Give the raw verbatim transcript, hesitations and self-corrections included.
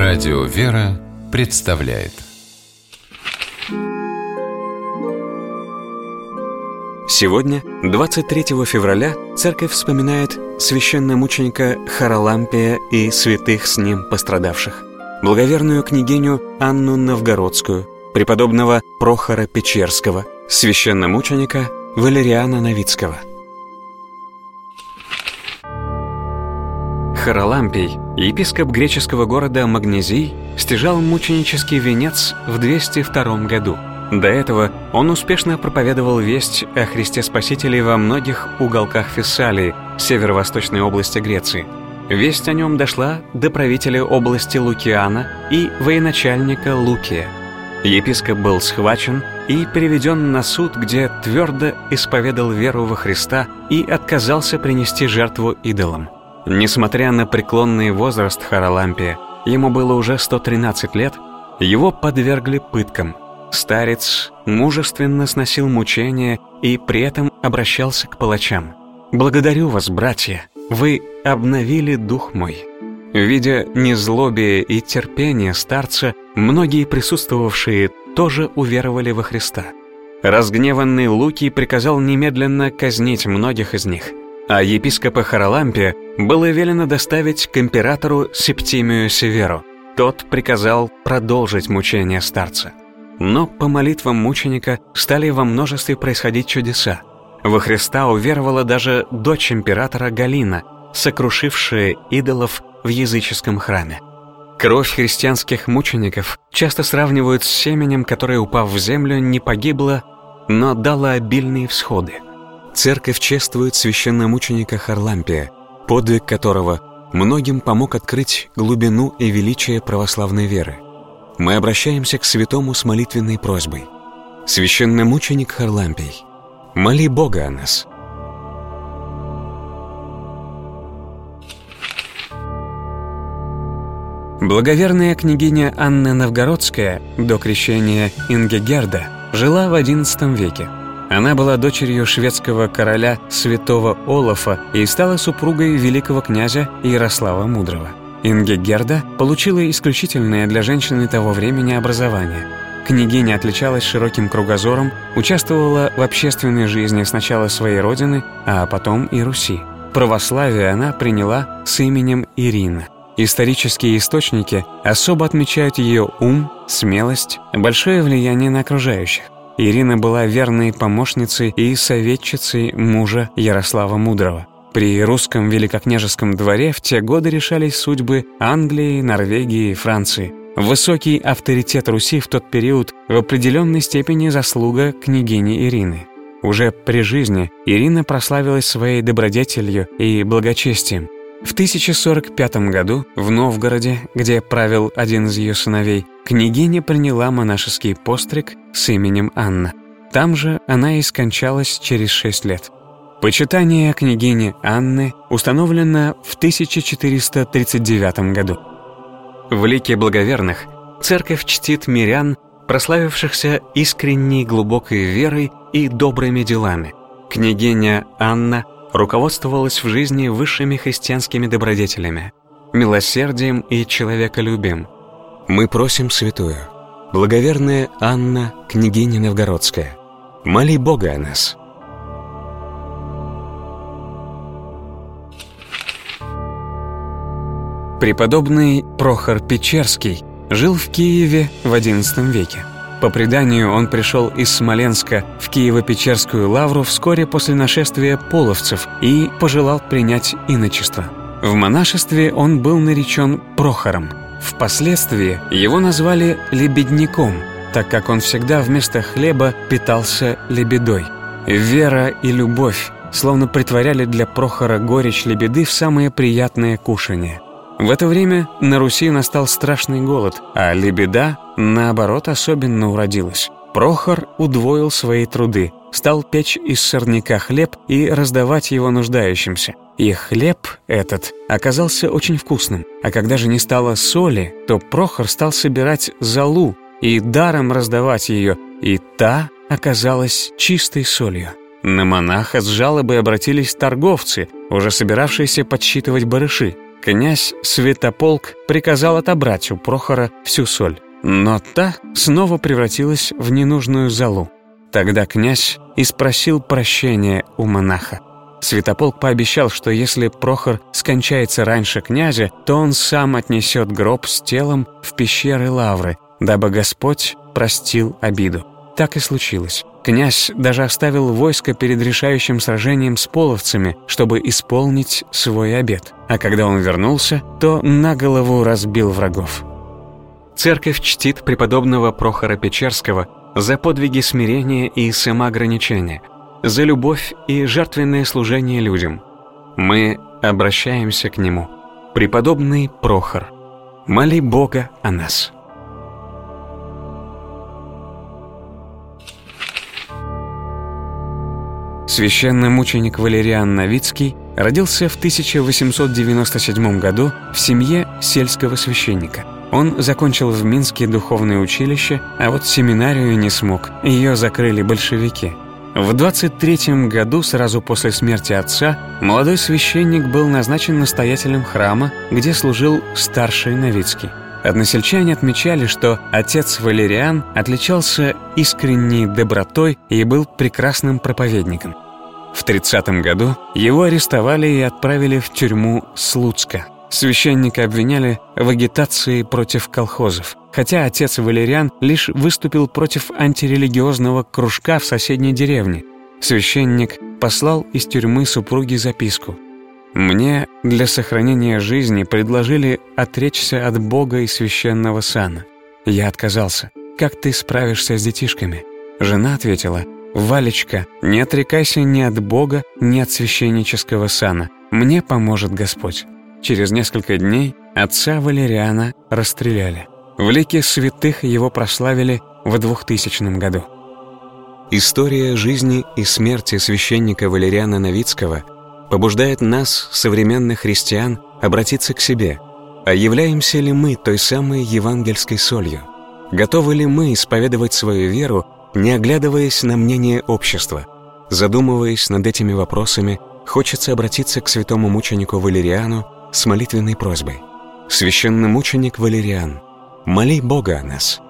Радио «Вера» представляет. Сегодня, двадцать третьего февраля, церковь вспоминает священномученика Харалампия и святых с ним пострадавших, благоверную княгиню Анну Новгородскую, преподобного Прохора Печерского, священномученика Валериана Новицкого. Харалампий, епископ греческого города Магнезий, стяжал мученический венец в двести втором году. До этого он успешно проповедовал весть о Христе Спасителе во многих уголках Фессалии, северо-восточной области Греции. Весть о нем дошла до правителя области Лукиана и военачальника Лукия. Епископ был схвачен и переведен на суд, где твердо исповедал веру во Христа и отказался принести жертву идолам. Несмотря на преклонный возраст Харалампия, ему было уже сто тринадцать лет, его подвергли пыткам. Старец мужественно сносил мучения и при этом обращался к палачам. «Благодарю вас, братья, вы обновили дух мой». Видя незлобие и терпение старца, многие присутствовавшие тоже уверовали во Христа. Разгневанный Лукий приказал немедленно казнить многих из них, а епископа Харалампия было велено доставить к императору Септимию Северу. Тот приказал продолжить мучения старца. Но по молитвам мученика стали во множестве происходить чудеса. Во Христа уверовала даже дочь императора Галина, сокрушившая идолов в языческом храме. Кровь христианских мучеников часто сравнивают с семенем, которое, упав в землю, не погибло, но дало обильные всходы. Церковь чествует священномученика Харлампия, подвиг которого многим помог открыть глубину и величие православной веры. Мы обращаемся к святому с молитвенной просьбой. Священномученик Харлампий, моли Бога о нас. Благоверная княгиня Анна Новгородская, до крещения Ингегерда, жила в одиннадцатом веке. Она была дочерью шведского короля святого Олафа и стала супругой великого князя Ярослава Мудрого. Ингегерда получила исключительное для женщины того времени образование. Княгиня отличалась широким кругозором, участвовала в общественной жизни сначала своей родины, а потом и Руси. Православие она приняла с именем Ирина. Исторические источники особо отмечают ее ум, смелость, большое влияние на окружающих. Ирина была верной помощницей и советчицей мужа Ярослава Мудрого. При русском великокняжеском дворе в те годы решались судьбы Англии, Норвегии и Франции. Высокий авторитет Руси в тот период в определенной степени заслуга княгини Ирины. Уже при жизни Ирина прославилась своей добродетелью и благочестием. В тысяча сорок пятом году в Новгороде, где правил один из ее сыновей, княгиня приняла монашеский постриг с именем Анна. Там же она и скончалась через шесть лет. Почитание княгини Анны установлено в тысяча четыреста тридцать девятом году. В лике благоверных церковь чтит мирян, прославившихся искренней глубокой верой и добрыми делами. Княгиня Анна руководствовалась в жизни высшими христианскими добродетелями, милосердием и человеколюбием. Мы просим святую, благоверная Анна, княгиня Новгородская, моли Бога о нас. Преподобный Прохор Печерский жил в Киеве в одиннадцатом веке. По преданию, он пришел из Смоленска в Киево-Печерскую лавру вскоре после нашествия половцев и пожелал принять иночество. В монашестве он был наречен Прохором. Впоследствии его назвали лебедником, так как он всегда вместо хлеба питался лебедой. Вера и любовь словно притворяли для Прохора горечь лебеды в самое приятное кушанье. В это время на Руси настал страшный голод, а лебеда, наоборот, особенно уродилась. Прохор удвоил свои труды, стал печь из сорняка хлеб и раздавать его нуждающимся. И хлеб этот оказался очень вкусным. А когда же не стало соли, то Прохор стал собирать золу и даром раздавать ее, и та оказалась чистой солью. На монаха с жалобой обратились торговцы, уже собиравшиеся подсчитывать барыши. Князь Святополк приказал отобрать у Прохора всю соль, но та снова превратилась в ненужную золу. Тогда князь и спросил прощения у монаха. Святополк пообещал, что если Прохор скончается раньше князя, то он сам отнесет гроб с телом в пещеры Лавры, дабы Господь простил обиду. Так и случилось. Князь даже оставил войско перед решающим сражением с половцами, чтобы исполнить свой обет. А когда он вернулся, то на голову разбил врагов. Церковь чтит преподобного Прохора Печерского за подвиги смирения и самоограничения, за любовь и жертвенное служение людям. Мы обращаемся к нему. Преподобный Прохор, моли Бога о нас. Священномученик Валериан Новицкий родился в тысяча восемьсот девяносто седьмом году в семье сельского священника. Он закончил в Минске духовное училище, а вот семинарию не смог, ее закрыли большевики. В двадцать третьем году, сразу после смерти отца, молодой священник был назначен настоятелем храма, где служил старший Новицкий. Односельчане отмечали, что отец Валериан отличался искренней добротой и был прекрасным проповедником. В тридцатом году его арестовали и отправили в тюрьму Слуцка. Священника обвиняли в агитации против колхозов, хотя отец Валериан лишь выступил против антирелигиозного кружка в соседней деревне. Священник послал из тюрьмы супруге записку: «Мне для сохранения жизни предложили отречься от Бога и священного сана. Я отказался. Как ты справишься с детишками?» Жена ответила: «Валечка, не отрекайся ни от Бога, ни от священнического сана. Мне поможет Господь». Через несколько дней отца Валериана расстреляли. В лике святых его прославили в двухтысячном году. История жизни и смерти священника Валериана Новицкого побуждает нас, современных христиан, обратиться к себе. А являемся ли мы той самой евангельской солью? Готовы ли мы исповедовать свою веру, не оглядываясь на мнение общества? Задумываясь над этими вопросами, хочется обратиться к святому мученику Валериану с молитвенной просьбой. Священномученик Валериан, моли Бога о нас.